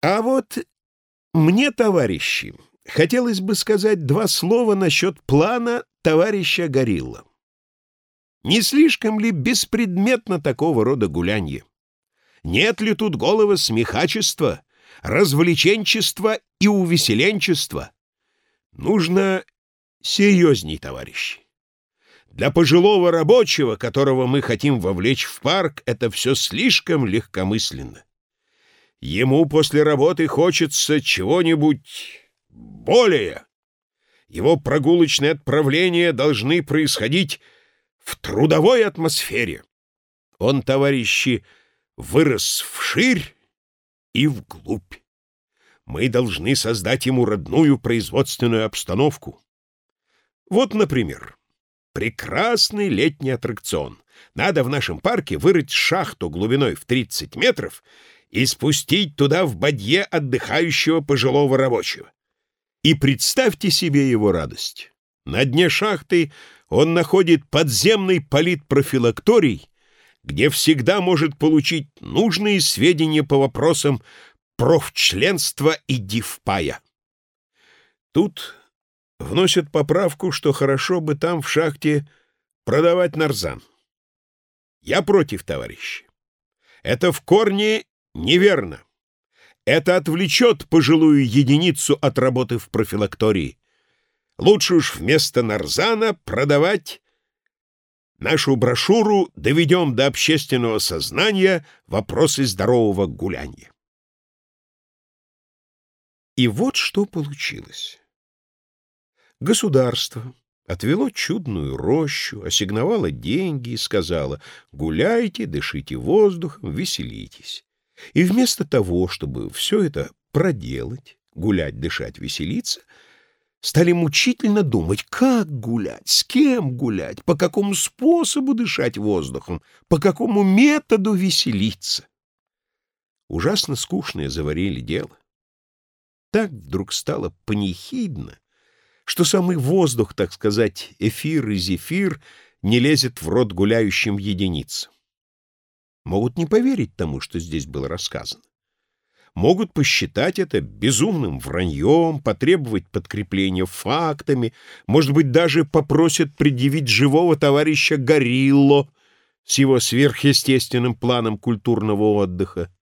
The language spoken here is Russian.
А вот мне, товарищи, хотелось бы сказать два слова насчет плана товарища Горилла. Не слишком ли беспредметно такого рода гулянье? Нет ли тут голого смехачества, развлеченчества и увеселенчества? Нужно серьезней, товарищи. Для пожилого рабочего, которого мы хотим вовлечь в парк, это все слишком легкомысленно. Ему после работы хочется чего-нибудь более. Его прогулочные отправления должны происходить в трудовой атмосфере. Он, товарищи, вырос вширь и вглубь. Мы должны создать ему родную производственную обстановку. Вот, например, прекрасный летний аттракцион. Надо в нашем парке вырыть шахту глубиной в 30 метров и спустить туда в бадье отдыхающего пожилого рабочего. И представьте себе его радость. На дне шахты он находит подземный политпрофилакторий, где всегда может получить нужные сведения по вопросам профчленства и дивпая. Тут вносят поправку, что хорошо бы там в шахте продавать нарзан. Я против, товарищи. Это в корне неверно. Это отвлечет пожилую единицу от работы в профилактории. Лучше уж вместо нарзана продавать нашу брошюру «Доведем до общественного сознания вопросы здорового гулянья». И вот что получилось. Государство отвело чудную рощу, ассигновало деньги и сказало: гуляйте, дышите воздухом, веселитесь. И вместо того, чтобы все это проделать, гулять, дышать, веселиться, стали мучительно думать, как гулять, с кем гулять, по какому способу дышать воздухом, по какому методу веселиться. Ужасно скучное заварили дело. Так вдруг стало панихидно, что самый воздух, так сказать, эфир и зефир, не лезет в рот гуляющим единицам. Могут не поверить тому, что здесь было рассказано. Могут посчитать это безумным враньем, потребовать подкрепления фактами, может быть, даже попросят предъявить живого товарища Горилло с его сверхъестественным планом культурного отдыха.